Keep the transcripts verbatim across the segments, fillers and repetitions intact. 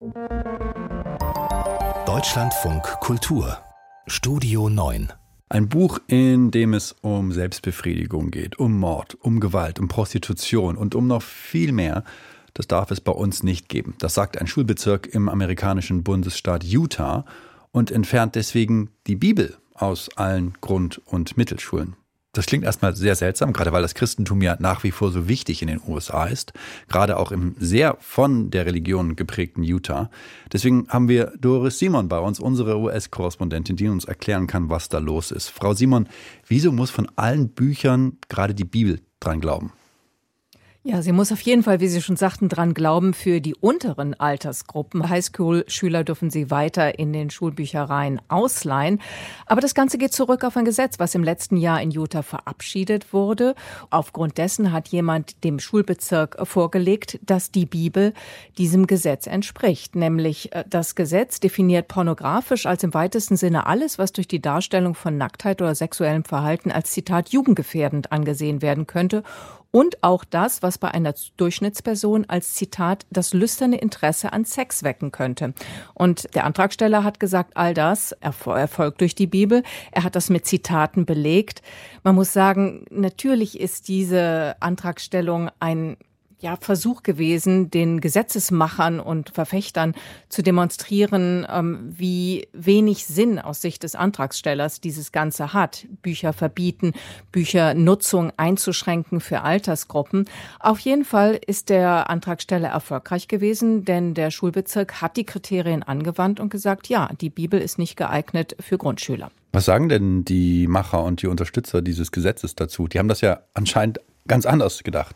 Deutschlandfunk Kultur Studio neun. Ein Buch, in dem es um Selbstbefriedigung geht, um Mord, um Gewalt, um Prostitution und um noch viel mehr. Das darf es bei uns nicht geben. Das sagt ein Schulbezirk im amerikanischen Bundesstaat Utah und entfernt deswegen die Bibel aus allen Grund- und Mittelschulen. Das klingt erstmal sehr seltsam, gerade weil das Christentum ja nach wie vor so wichtig in den U S A ist, gerade auch im sehr von der Religion geprägten Utah. Deswegen haben wir Doris Simon bei uns, unsere U S-Korrespondentin, die uns erklären kann, was da los ist. Frau Simon, wieso muss von allen Büchern gerade die Bibel dran glauben? Ja, sie muss auf jeden Fall, wie Sie schon sagten, dran glauben für die unteren Altersgruppen. Highschool-Schüler dürfen sie weiter in den Schulbüchereien ausleihen. Aber das Ganze geht zurück auf ein Gesetz, was im letzten Jahr in Utah verabschiedet wurde. Aufgrund dessen hat jemand dem Schulbezirk vorgelegt, dass die Bibel diesem Gesetz entspricht. Nämlich das Gesetz definiert pornografisch als im weitesten Sinne alles, was durch die Darstellung von Nacktheit oder sexuellem Verhalten als Zitat jugendgefährdend angesehen werden könnte. Und auch das, was bei einer Durchschnittsperson als Zitat das lüsterne Interesse an Sex wecken könnte. Und der Antragsteller hat gesagt, all das erfolgt durch die Bibel. Er hat das mit Zitaten belegt. Man muss sagen, natürlich ist diese Antragstellung ein Ja, Versuch gewesen, den Gesetzesmachern und Verfechtern zu demonstrieren, ähm, wie wenig Sinn aus Sicht des Antragstellers dieses Ganze hat. Bücher verbieten, Büchernutzung einzuschränken für Altersgruppen. Auf jeden Fall ist der Antragsteller erfolgreich gewesen, denn der Schulbezirk hat die Kriterien angewandt und gesagt, ja, die Bibel ist nicht geeignet für Grundschüler. Was sagen denn die Macher und die Unterstützer dieses Gesetzes dazu? Die haben das ja anscheinend ganz anders gedacht.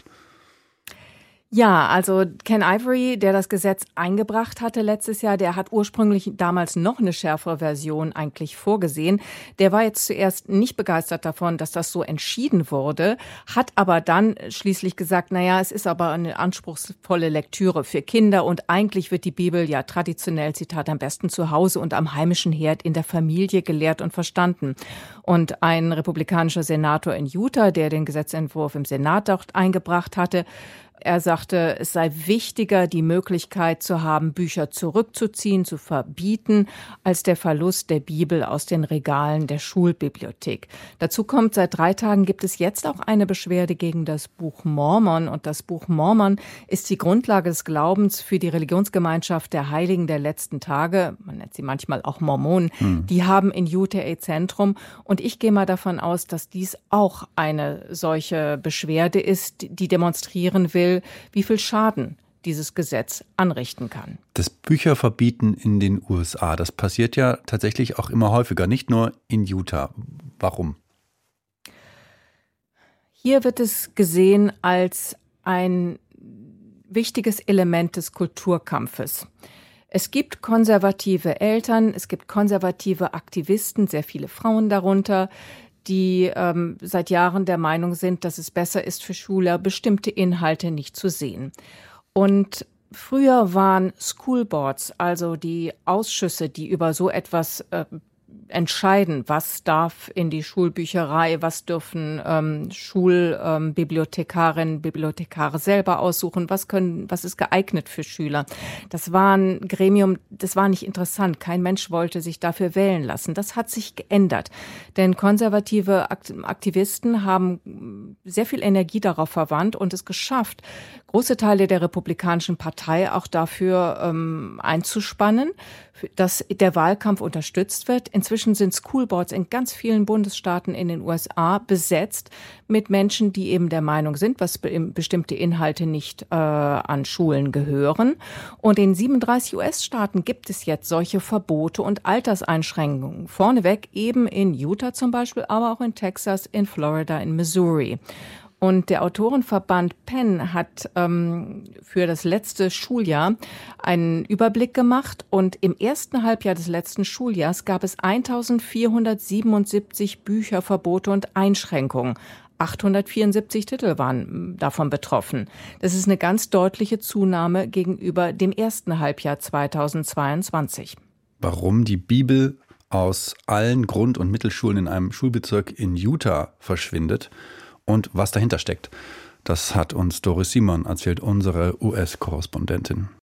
Ja, also Ken Ivory, der das Gesetz eingebracht hatte letztes Jahr, der hat ursprünglich damals noch eine schärfere Version eigentlich vorgesehen. Der war jetzt zuerst nicht begeistert davon, dass das so entschieden wurde, hat aber dann schließlich gesagt, naja, es ist aber eine anspruchsvolle Lektüre für Kinder und eigentlich wird die Bibel ja traditionell, Zitat, am besten zu Hause und am heimischen Herd in der Familie gelehrt und verstanden. Und ein republikanischer Senator in Utah, der den Gesetzentwurf im Senat dort eingebracht hatte, er sagte, es sei wichtiger, die Möglichkeit zu haben, Bücher zurückzuziehen, zu verbieten, als der Verlust der Bibel aus den Regalen der Schulbibliothek. Dazu kommt, seit drei Tagen gibt es jetzt auch eine Beschwerde gegen das Buch Mormon. Und das Buch Mormon ist die Grundlage des Glaubens für die Religionsgemeinschaft der Heiligen der letzten Tage. Man nennt sie manchmal auch Mormonen. Hm. Die haben in Utah ihr Zentrum. Und ich gehe mal davon aus, dass dies auch eine solche Beschwerde ist, die demonstrieren will, wie viel Schaden dieses Gesetz anrichten kann. Das Bücherverbieten in den U S A, das passiert ja tatsächlich auch immer häufiger, nicht nur in Utah. Warum? Hier wird es gesehen als ein wichtiges Element des Kulturkampfes. Es gibt konservative Eltern, es gibt konservative Aktivisten, sehr viele Frauen darunter, die ähm, seit Jahren der Meinung sind, dass es besser ist für Schüler, bestimmte Inhalte nicht zu sehen. Und früher waren Schoolboards, also die Ausschüsse, die über so etwas äh, entscheiden, was darf in die Schulbücherei, was dürfen ähm, Schulbibliothekarinnen, ähm, Bibliothekare selber aussuchen, was können, was ist geeignet für Schüler. Das war ein Gremium, das war nicht interessant. Kein Mensch wollte sich dafür wählen lassen. Das hat sich geändert, denn konservative Aktivisten haben sehr viel Energie darauf verwandt und es geschafft, große Teile der Republikanischen Partei auch dafür ähm, einzuspannen, dass der Wahlkampf unterstützt wird. Inzwischen sind Schoolboards in ganz vielen Bundesstaaten in den U S A besetzt mit Menschen, die eben der Meinung sind, dass bestimmte Inhalte nicht äh, an Schulen gehören. Und in siebenunddreißig U S-Staaten gibt es jetzt solche Verbote und Alterseinschränkungen. Vorneweg eben in Utah zum Beispiel, aber auch in Texas, in Florida, in Missouri. Und der Autorenverband Penn hat ähm, für das letzte Schuljahr einen Überblick gemacht. Und im ersten Halbjahr des letzten Schuljahrs gab es eintausendvierhundertsiebenundsiebzig Bücherverbote und Einschränkungen. achthundertvierundsiebzig Titel waren davon betroffen. Das ist eine ganz deutliche Zunahme gegenüber dem ersten Halbjahr zweitausendzweiundzwanzig. Warum die Bibel aus allen Grund- und Mittelschulen in einem Schulbezirk in Utah verschwindet und was dahinter steckt, das hat uns Doris Simon erzählt, unsere U S-Korrespondentin.